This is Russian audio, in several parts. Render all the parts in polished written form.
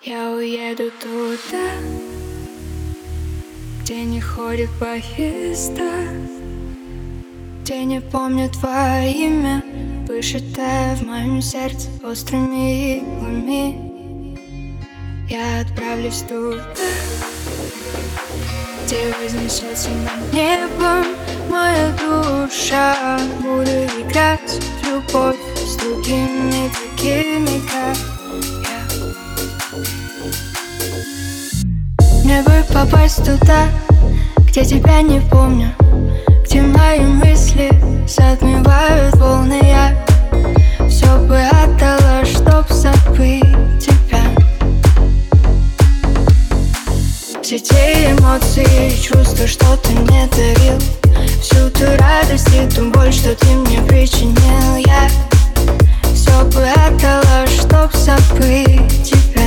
Я уеду туда, где не ходят поезда, где не помню твое имя, вышитое в моем сердце острыми иглами. Я отправлюсь туда, где вознесется над небом моя душа. Буду играть в любовь с другими такими, как я. Мне бы попасть туда, где тебя не помню, где мои мысли затмевают волны. Я все бы отдала, чтоб забыть тебя. Все те эмоции и чувства, что ты мне дарил, всю ту радость и ту боль, что ты мне причинил. Я все бы отдала, чтоб забыть тебя.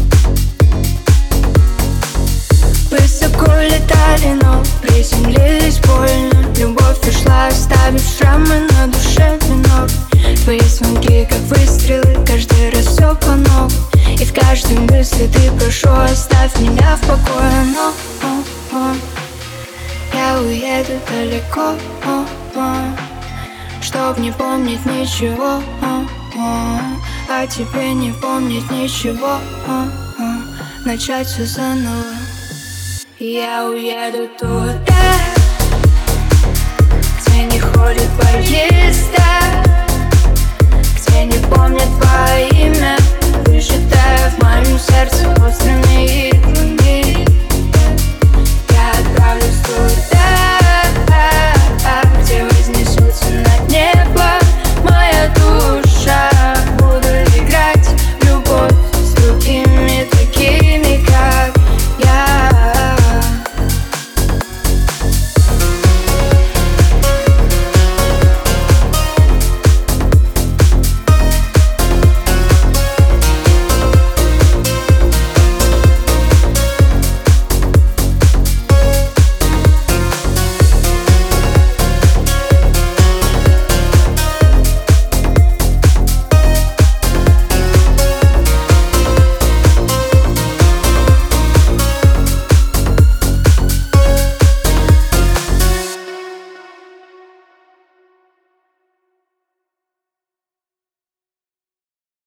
Высоко летали, но приземлились больно. Любовь ушла, оставив шрамы на душе виноват. Твои звонки, как выстрелы, каждый раз все по новому. И в каждой мысли ты прошу, оставь меня в покое. Но я уеду далеко, чтоб не помнить ничего, а тебе не помнить ничего, начать все заново. Я уеду туда, где не ходят поезда, где не помнят твое имя, вышитое в моем